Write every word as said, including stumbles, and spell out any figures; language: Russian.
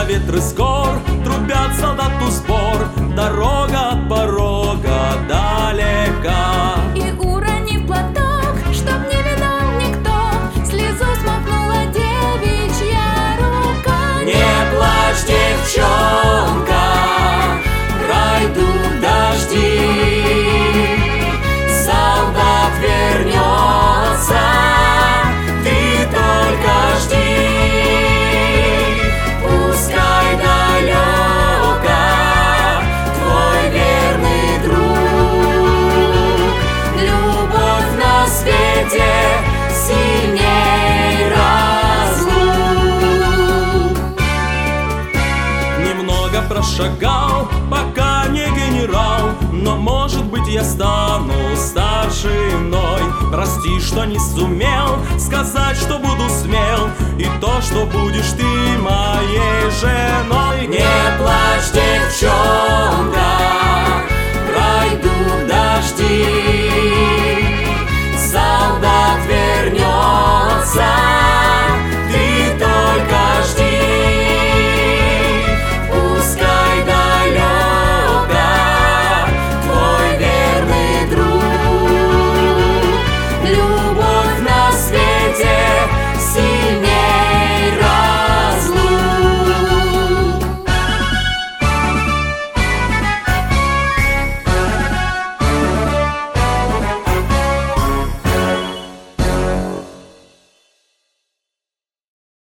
ветры с гор трубят солдату сбор. Дорога от порога далека. И уронив платок, чтоб не видал никто, слезу смахнула девичья рука. Не плачь, девчонка, пройдут дожди, солдат вернется, ты только жди. Пускай далеко твой верный друг, любовь на свете сильней разлук. Немного прошагал, пока не генерал, но, может быть, я стану старшиной. Прости, что не сумел сказать, что буду смел, и то, что будешь ты моей женой. Не плачь, девчонка,